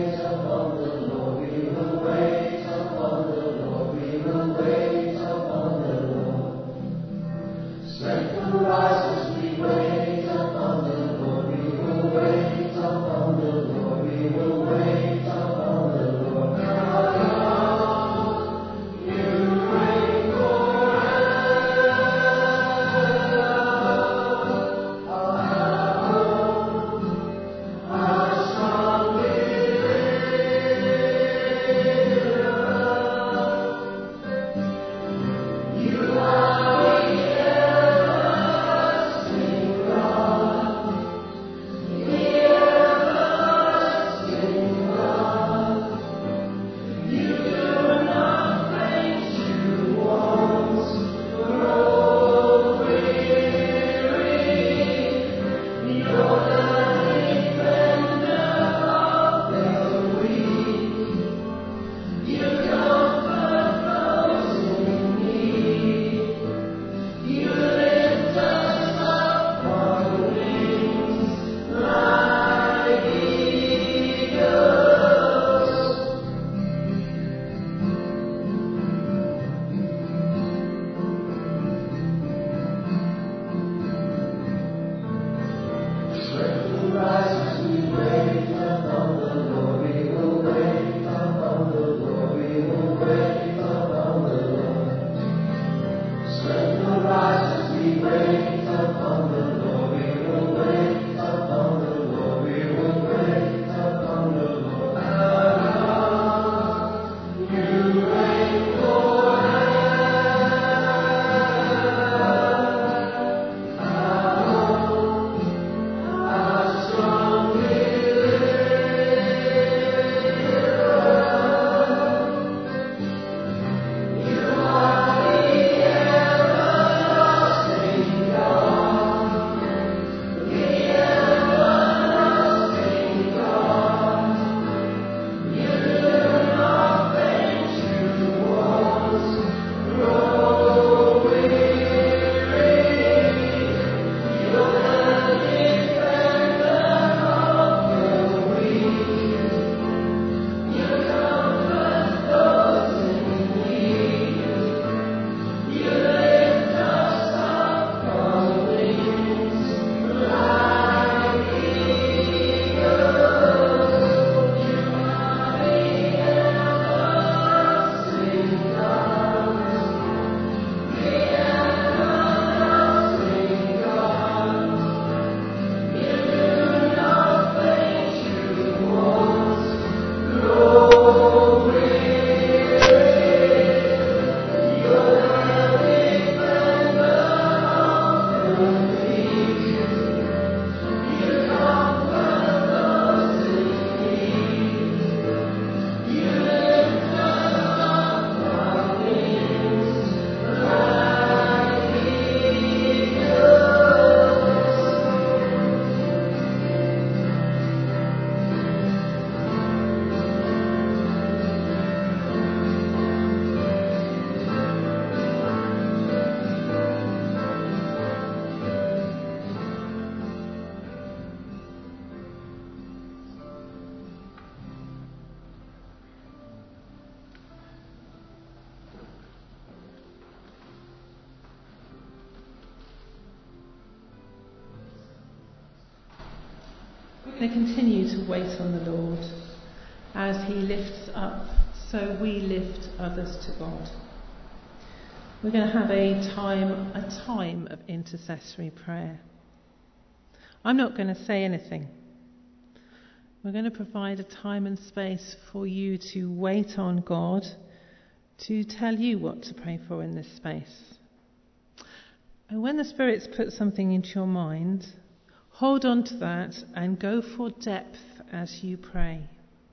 going to continue to wait on the Lord. As he lifts up, so we lift others to God. We're going to have a time, a time of intercessory prayer. I'm not going to say anything. We're going to provide a time and space for you to wait on God to tell you what to pray for in this space. And when the Spirit's put something into your mind, hold on to that and go for depth as you pray.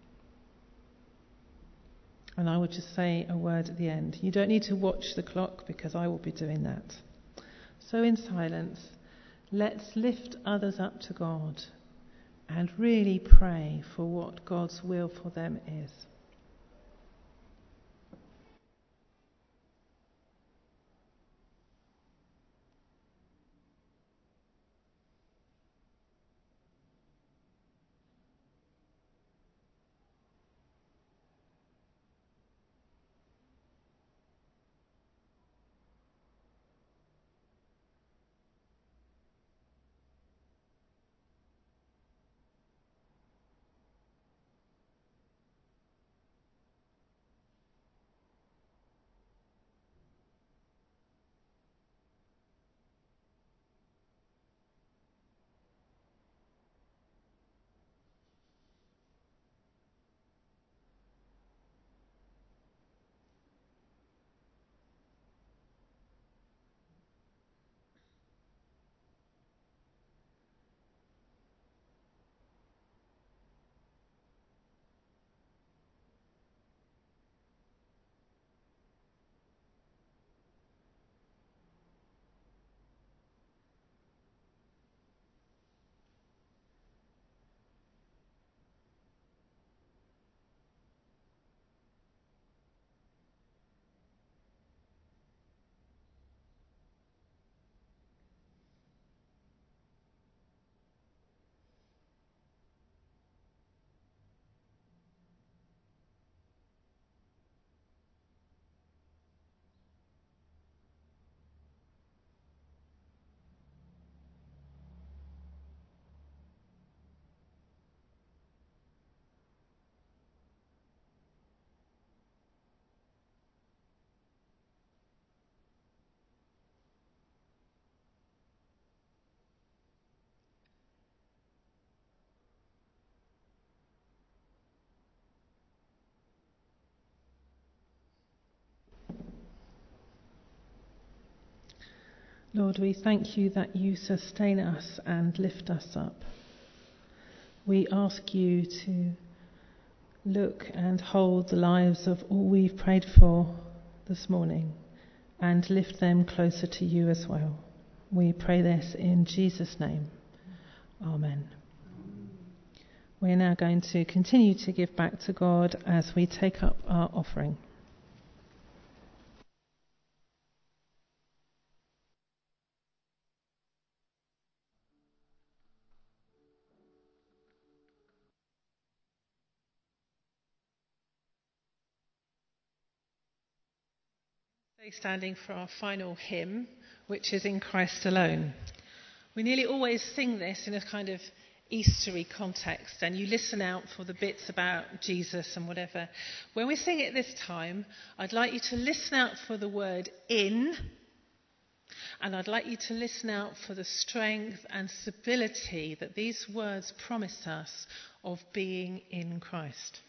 And I will just say a word at the end. You don't need to watch the clock because I will be doing that. So in silence, let's lift others up to God and really pray for what God's will for them is. Lord, we thank you that you sustain us and lift us up. We ask you to look and hold the lives of all we've prayed for this morning and lift them closer to you as well. We pray this in Jesus' name. Amen. We're now going to continue to give back to God as we take up our offering. Standing for our final hymn, which is In Christ Alone. We nearly always sing this in a kind of Eastery context, and you listen out for the bits about Jesus and whatever. When we sing it this time, I'd like you to listen out for the word in, and I'd like you to listen out for the strength and stability that these words promise us of being in Christ.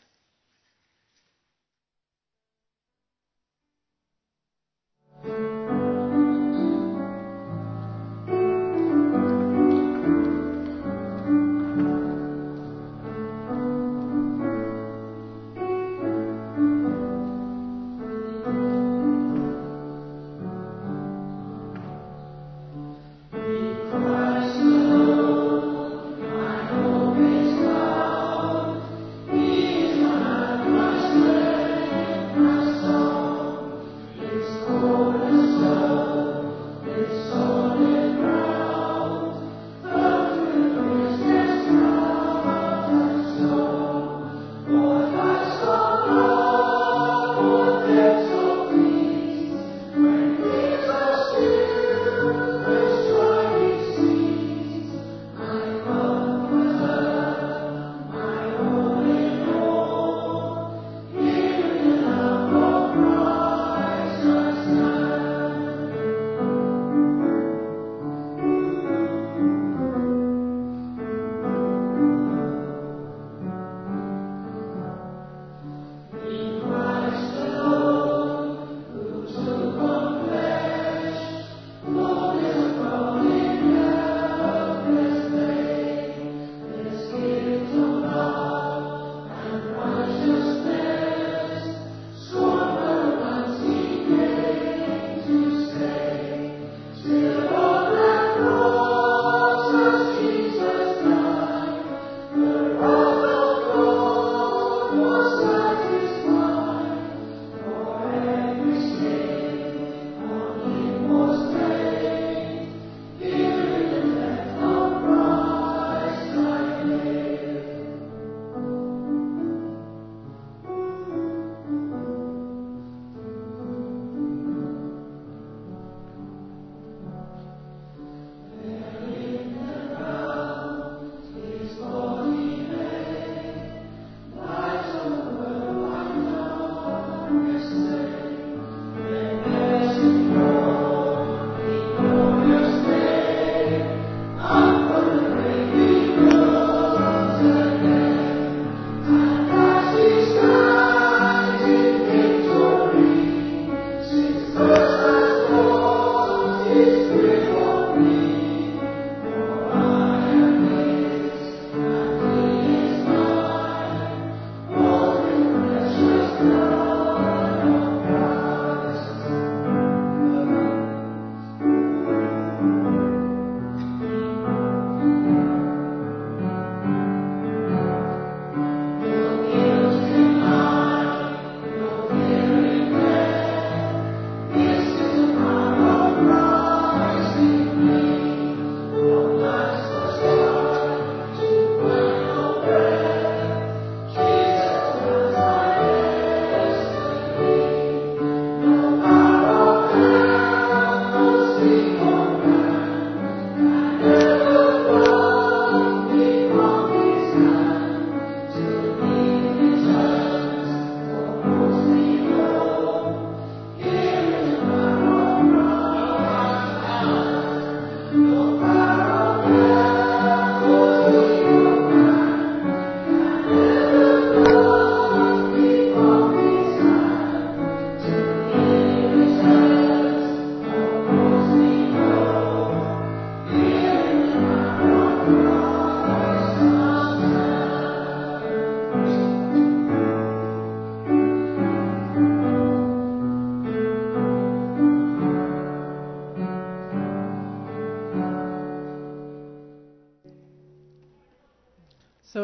Christ alone, my hope is found. He is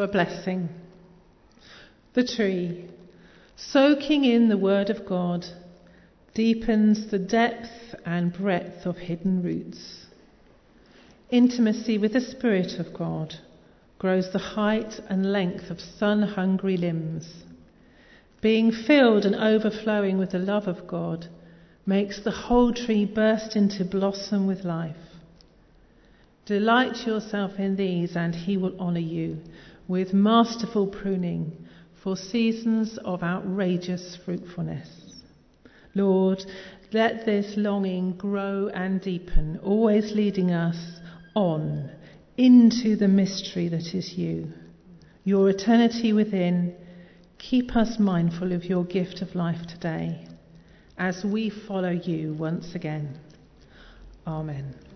a blessing. The tree, soaking in the word of God, deepens the depth and breadth of hidden roots. Intimacy with the Spirit of God grows the height and length of sun-hungry limbs. Being filled and overflowing with the love of God makes the whole tree burst into blossom with life. Delight yourself in these, and he will honour you with masterful pruning for seasons of outrageous fruitfulness. Lord, let this longing grow and deepen, always leading us on into the mystery that is you. Your eternity within, keep us mindful of your gift of life today as we follow you once again. Amen.